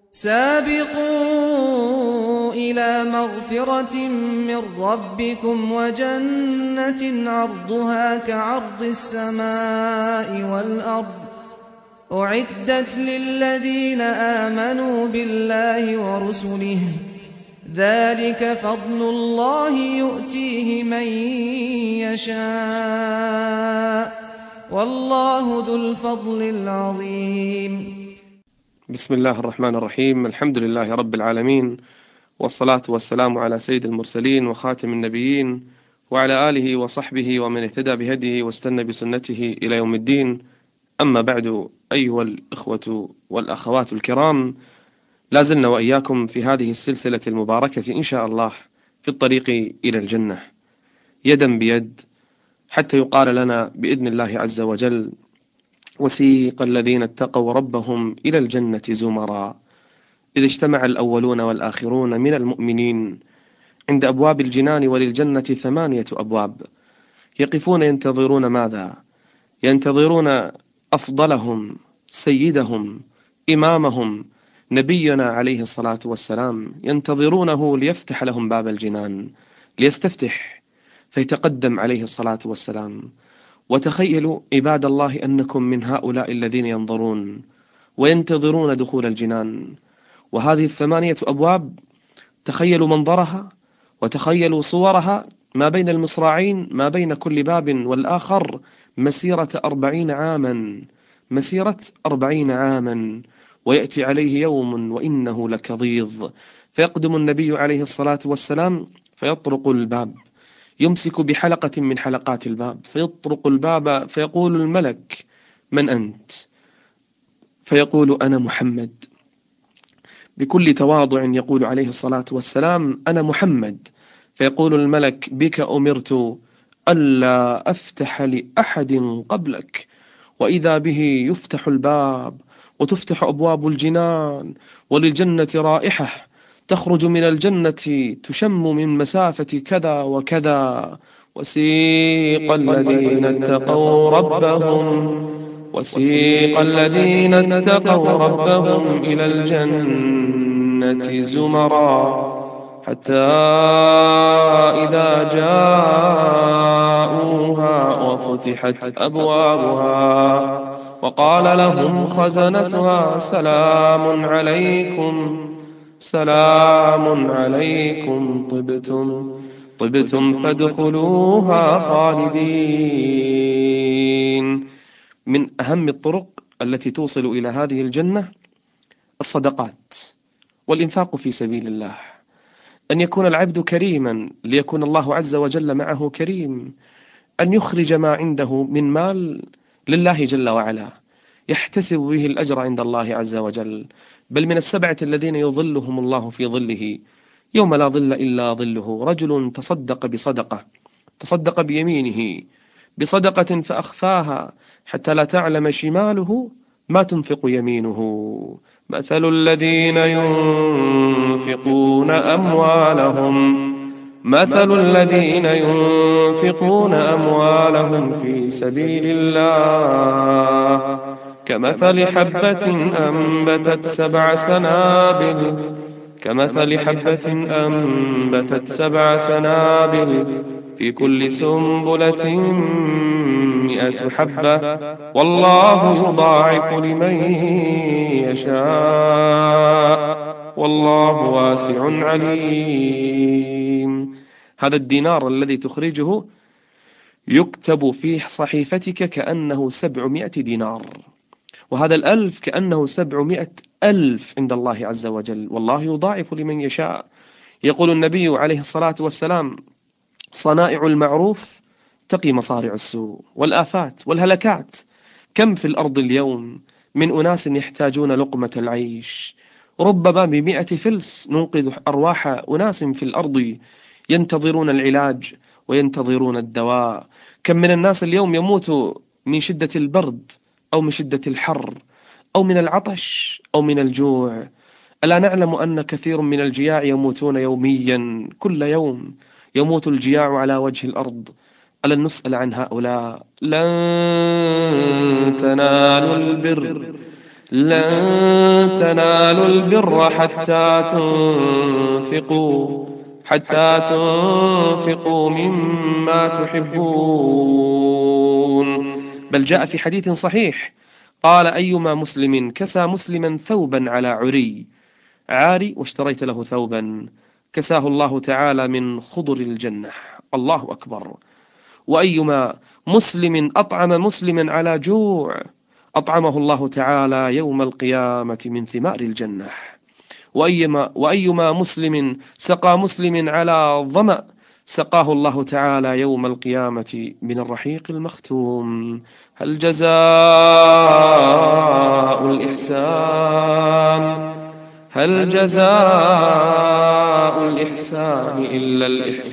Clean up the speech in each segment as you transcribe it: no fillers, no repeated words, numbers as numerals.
سابقوا إلى مغفرة من ربكم وجنة عرضها كعرض السماء والأرض أعدت للذين آمنوا بالله ورسله ذلك فضل الله يؤتيه من يشاء والله ذو الفضل العظيم. بسم الله الرحمن الرحيم. الحمد لله رب العالمين، والصلاة والسلام على سيد المرسلين وخاتم النبيين وعلى آله وصحبه ومن اهتدى بهديه واستنى بسنته إلى يوم الدين. أما بعد، أيها الإخوة والأخوات الكرام، لازلنا وإياكم في هذه السلسلة المباركة إن شاء الله في الطريق إلى الجنة يدا بيد، حتى يقال لنا بإذن الله عز وجل: وسيق الذين اتقوا ربهم إلى الجنة زمرا إذ اجتمع الأولون والآخرون من المؤمنين عند أبواب الجنان، وللجنة 8 أبواب، يقفون ينتظرون ماذا؟ ينتظرون أفضلهم، سيدهم، إمامهم، نبينا عليه الصلاة والسلام، ينتظرونه ليفتح لهم باب الجنان، ليستفتح فيتقدم عليه الصلاة والسلام. وتخيلوا عباد الله أنكم من هؤلاء الذين ينظرون وينتظرون دخول الجنان، وهذه 8 أبواب تخيلوا منظرها وتخيلوا صورها، ما بين المصراعين، ما بين كل باب والآخر مسيرة 40 عاما، مسيرة 40 عاما. ويأتي عليه يوم وإنه لكظيظ، فيقدم النبي عليه الصلاة والسلام فيطرق الباب، يمسك بحلقة من حلقات الباب، فيطرق الباب فيقول الملك: من أنت؟ فيقول: أنا محمد. بكل تواضع يقول عليه الصلاة والسلام: أنا محمد. فيقول الملك: بك أمرت ألا أفتح لأحد قبلك. وإذا به يفتح الباب وتفتح أبواب الجنان، وللجنة رائحة تخرج من الجنة تشم من مسافة كذا وكذا. وسيق الذين اتقوا ربهم إلى الجنة زمرا حتى إذا جاءوها وفتحت أبوابها وقال لهم خزنتها: سلام عليكم طبتم فادخلوها خالدين. من أهم الطرق التي توصل إلى هذه الجنة الصدقات والإنفاق في سبيل الله، أن يكون العبد كريما ليكون الله عز وجل معه كريم، أن يخرج ما عنده من مال لله جل وعلا يحتسب به الأجر عند الله عز وجل. بل من 7 الذين يظلهم الله في ظله يوم لا ظل إلا ظله: رجل تصدق بيمينه بصدقة فأخفاها حتى لا تعلم شماله ما تنفق يمينه. مثل الذين ينفقون أموالهم في سبيل الله كمثل حبة أنبتت 7 سنابل في كل سنبلة 100 حبة والله يضاعف لمن يشاء والله واسع عليم. هذا الدينار الذي تخرجه يكتب في صحيفتك كأنه 700 دينار، وهذا 1000 كأنه 700 ألف عند الله عز وجل، والله يضاعف لمن يشاء. يقول النبي عليه الصلاة والسلام: صنائع المعروف تقي مصارع السوء والآفات والهلكات. كم في الأرض اليوم من أناس يحتاجون لقمة العيش، ربما ب100 فلس ننقذ أرواح أناس في الأرض ينتظرون العلاج وينتظرون الدواء. كم من الناس اليوم يموت من شدة البرد أو من شدة الحر أو من العطش أو من الجوع. ألا نعلم أن كثير من الجياع يموتون يوميا، كل يوم يموت الجياع على وجه الأرض. ألن نسأل عن هؤلاء؟ لن تنالوا البر لن تنالوا البر حتى تنفقوا مما تحبون. بل جاء في حديث صحيح قال: أيما مسلم كسى مسلما ثوبا على عاري واشتريت له ثوبا كساه الله تعالى من خضر الجنة. الله أكبر. وأيما مسلم أطعم مسلما على جوع أطعمه الله تعالى يوم القيامة من ثمار الجنة. وأيما مسلم سقى مسلم على ظمأ سقاه الله تعالى يوم القيامة من الرحيق المختوم. هل جزاء الإحسان إلا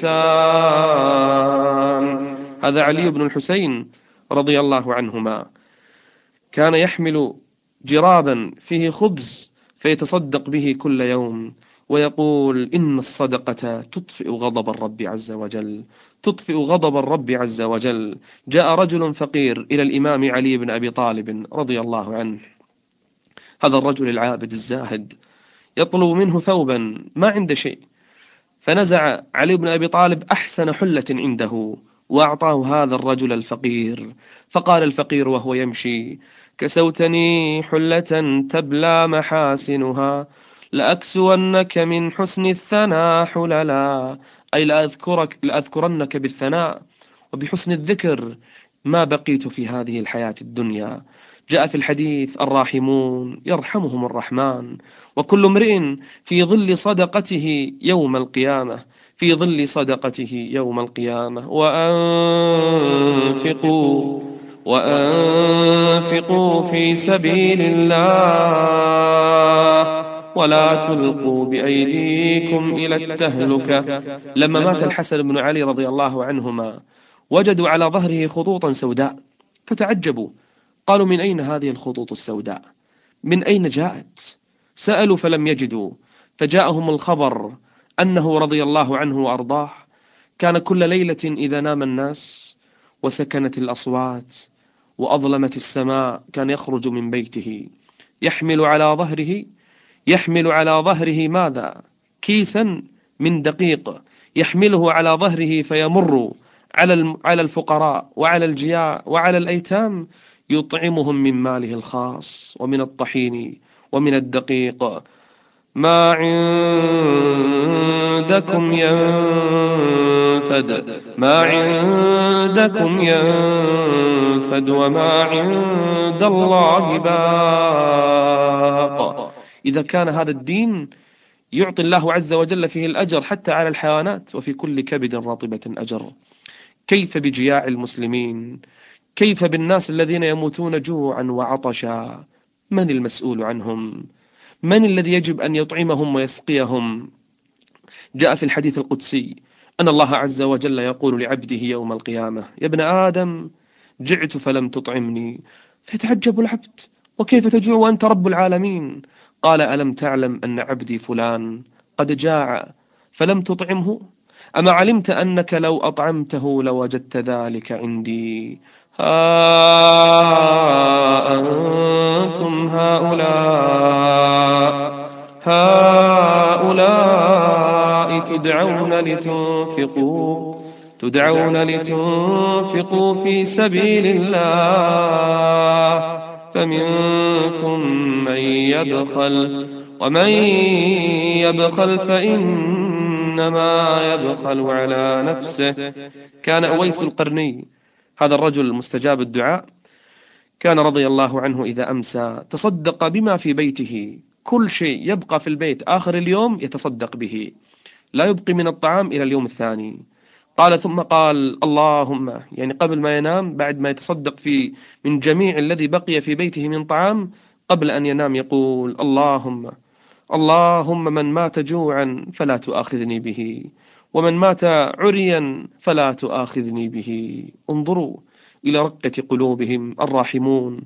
الإحسان. هذا علي بن الحسين رضي الله عنهما كان يحمل جرابا فيه خبز فيتصدق به كل يوم ويقول: إن الصدقة تطفئ غضب الرب عز وجل. جاء رجل فقير إلى الإمام علي بن أبي طالب رضي الله عنه، هذا الرجل العابد الزاهد يطلب منه ثوبا، ما عنده شيء، فنزع علي بن أبي طالب أحسن حلة عنده وأعطاه هذا الرجل الفقير. فقال الفقير وهو يمشي: كسوتني حلة تبلى محاسنها لأكسونك من حسن الثناء حللا، أي لأذكرنك بالثناء وبحسن الذكر ما بقيت في هذه الحياة الدنيا. جاء في الحديث: الراحمون يرحمهم الرحمن، وكل امرئ في ظل صدقته يوم القيامة، وأنفقوا في سبيل الله ولا تلقوا بأيديكم إلى التهلكة. لما مات الحسن بن علي رضي الله عنهما وجدوا على ظهره خطوطا سوداء فتعجبوا، قالوا: من أين هذه الخطوط السوداء؟ من أين جاءت؟ سألوا فلم يجدوا، فجاءهم الخبر أنه رضي الله عنه وأرضاه كان كل ليلة إذا نام الناس وسكنت الأصوات وأظلمت السماء كان يخرج من بيته يحمل على ظهره ماذا؟ كيسا من دقيق، يحمله على ظهره فيمر على الفقراء وعلى الجياع وعلى الأيتام يطعمهم من ماله الخاص ومن الطحين ومن الدقيق. ما عندكم ينفد وما عند الله باق. إذا كان هذا الدين يعطي الله عز وجل فيه الأجر حتى على الحيوانات، وفي كل كبد رطبة أجر، كيف بجياع المسلمين؟ كيف بالناس الذين يموتون جوعا وعطشا؟ من المسؤول عنهم؟ من الذي يجب أن يطعمهم ويسقيهم؟ جاء في الحديث القدسي أن الله عز وجل يقول لعبده يوم القيامة: يا ابن آدم جعت فلم تطعمني. فيتعجب العبد: وكيف تجوع وأنت رب العالمين؟ قال: ألم تعلم أن عبدي فلان قد جاع فلم تطعمه؟ أما علمت أنك لو أطعمته لوجدت ذلك عندي؟ أنتم هؤلاء تدعون لتنفقوا في سبيل الله فمنكم من يبخل ومن يبخل فإنما يبخل على نفسه. كان أويس القرني هذا الرجل المستجاب الدعاء كان رضي الله عنه إذا أمسى تصدق بما في بيته، كل شيء يبقى في البيت آخر اليوم يتصدق به، لا يبقي من الطعام إلى اليوم الثاني. ثم قال اللهم، يعني قبل ما ينام بعد ما يتصدق من جميع الذي بقي في بيته من طعام، قبل أن ينام يقول اللهم من مات جوعا فلا تؤاخذني به، ومن مات عريا فلا تؤاخذني به. انظروا إلى رقة قلوبهم. الراحمون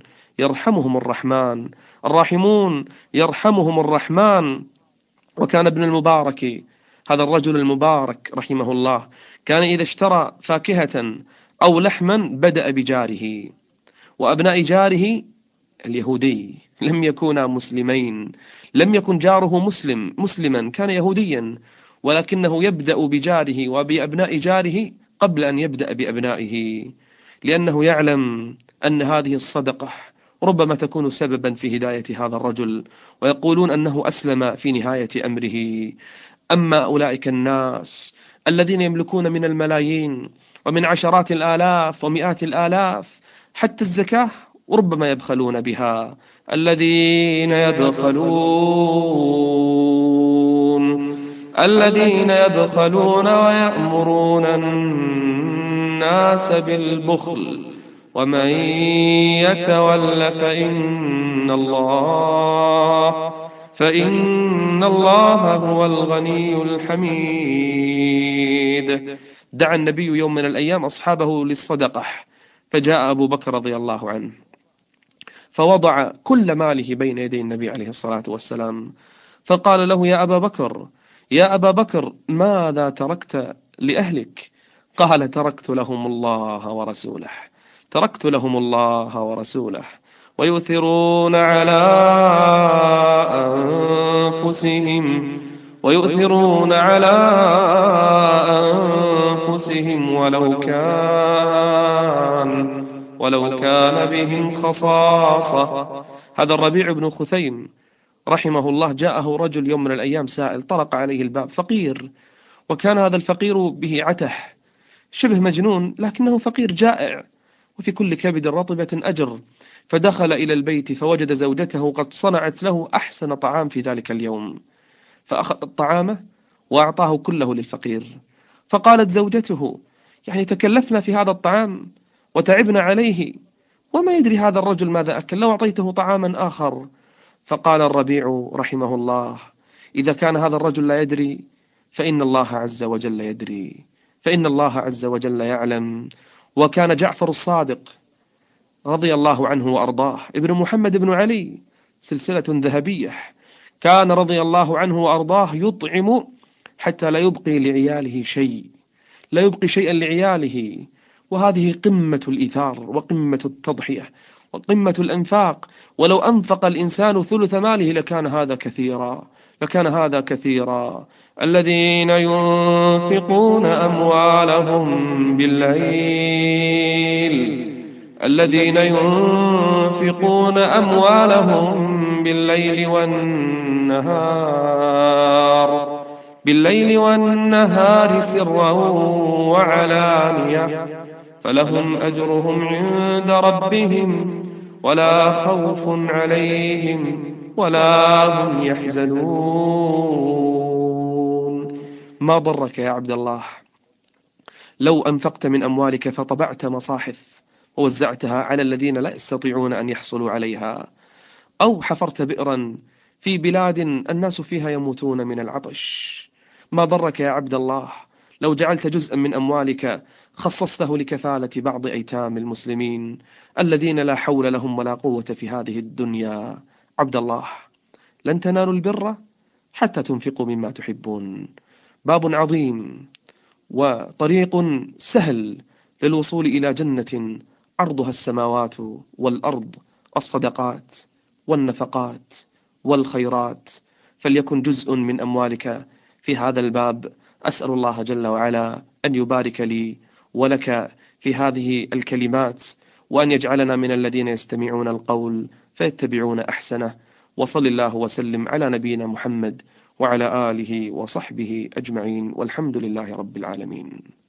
يرحمهم الرحمن. وكان ابن المبارك هذا الرجل المبارك رحمه الله كان إذا اشترى فاكهة أو لحما بدأ بجاره وأبناء جاره اليهودي، لم يكونا مسلمين، لم يكن جاره مسلما، كان يهوديا، ولكنه يبدأ بجاره وبأبناء جاره قبل أن يبدأ بأبنائه، لأنه يعلم أن هذه الصدقة ربما تكون سببا في هداية هذا الرجل، ويقولون أنه أسلم في نهاية أمره. أما أولئك الناس الذين يملكون من الملايين ومن عشرات الآلاف ومئات الآلاف، حتى الزكاة وربما يبخلون بها. الذين يبخلون ويأمرون الناس بالبخل، ومن يتول فإن الله هو الغني الحميد. دعا النبي يوم من الأيام أصحابه للصدقة، فجاء أبو بكر رضي الله عنه فوضع كل ماله بين يدي النبي عليه الصلاة والسلام، فقال له: يا أبا بكر ماذا تركت لأهلك؟ قال: تركت لهم الله ورسوله ويؤثرون على أنفسهم ولو كان بهم خصاصة. هذا الربيع بن خثيم رحمه الله جاءه رجل يوم من الأيام سائل، طرق عليه الباب، فقير، وكان هذا الفقير به عته، شبه مجنون، لكنه فقير جائع، وفي كل كبد رطبة أجر. فدخل إلى البيت فوجد زوجته قد صنعت له أحسن طعام في ذلك اليوم، فأخذ الطعام وأعطاه كله للفقير. فقالت زوجته: يعني تكلفنا في هذا الطعام وتعبنا عليه، وما يدري هذا الرجل ماذا أكل، لو أعطيته طعاما آخر. فقال الربيع رحمه الله: إذا كان هذا الرجل لا يدري فإن الله عز وجل يدري، فإن الله عز وجل يعلم. وكان جعفر الصادق رضي الله عنه وأرضاه ابن محمد بن علي، سلسلة ذهبية، كان رضي الله عنه وأرضاه يطعم حتى لا يبقي شيئا لعياله. وهذه قمة الإيثار وقمة التضحية وقمة الأنفاق. ولو أنفق الإنسان ثلث ماله لكان هذا كثيرا. الذين ينفقون أموالهم بالليل والنهار سرا وعلانية فلهم أجرهم عند ربهم ولا خوف عليهم ولا هم يحزنون. ما ضرك يا عبد الله لو أنفقت من أموالك فطبعت مصاحف ووزعتها على الذين لا يستطيعون أن يحصلوا عليها، أو حفرت بئرا في بلاد الناس فيها يموتون من العطش. ما ضرك يا عبد الله لو جعلت جزءا من أموالك خصصته لكفالة بعض أيتام المسلمين الذين لا حول لهم ولا قوة في هذه الدنيا. عبد الله، لن تنالوا البر حتى تنفقوا مما تحبون. باب عظيم وطريق سهل للوصول إلى جنة عرضها السماوات والأرض، الصدقات والنفقات والخيرات، فليكن جزء من أموالك في هذا الباب. أسأل الله جل وعلا أن يبارك لي ولك في هذه الكلمات، وأن يجعلنا من الذين يستمعون القول فيتبعون أحسنه. وصل الله وسلم على نبينا محمد وعلى آله وصحبه أجمعين، والحمد لله رب العالمين.